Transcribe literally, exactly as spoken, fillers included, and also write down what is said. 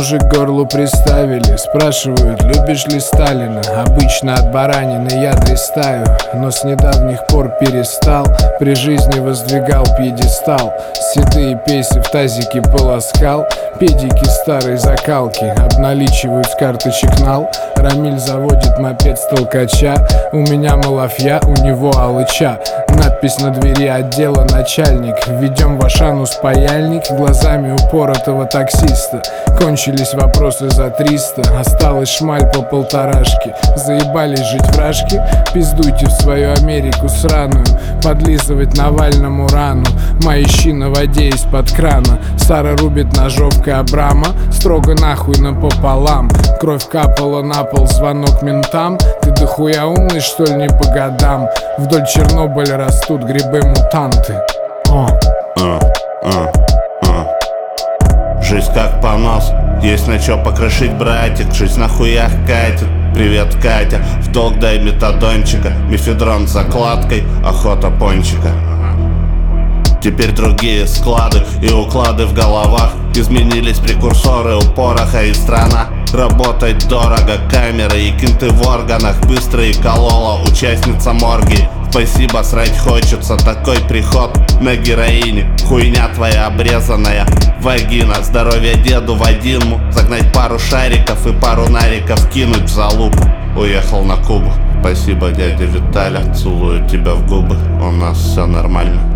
Ножик к горлу приставили, спрашивают, любишь ли Сталина. Обычно от баранины я дристаю, но с недавних пор перестал. При жизни воздвигал пьедестал, седые пейсы в тазике полоскал. Педики старой закалки обналичивают с карточек нал. Рамиль заводит мопед с толкача, у меня малафья, у него алыча. Надпись на двери отдела начальник. Введем в Ашанус паяльник глазами упоротого таксиста. Кончились вопросы за триста, осталась шмаль по полторашке. Заебались жить в рашке? Пиздуйте в свою Америку сраную, подлизывать Навальному рану. Маищи на воде из-под крана, Сара рубит ножовкой Абрама. Строго нахуй напополам, кровь капала на пол, звонок ментам. Ты дохуя умный, что ли, не по годам? Вдоль Чернобыля растут грибы-мутанты. О. А, а, а. Жизнь как понос, есть на чё покрошить, братик. Жизнь на хуях катит. Привет, Катя, в долг дай метадончика. Мефедрон с закладкой, охота пончика. Теперь другие склады и уклады в головах. Изменились прекурсоры у пороха и страна. Работать дорого, камеры и кинты в органах. Быстро и колола участница морги. Спасибо, срать хочется, такой приход на героине. Хуйня твоя обрезанная вагина. Здоровья деду Вадиму, загнать пару шариков и пару нариков кинуть в залупу. Уехал на Кубу. Спасибо, дядя Виталя, целую тебя в губы. У нас все нормально.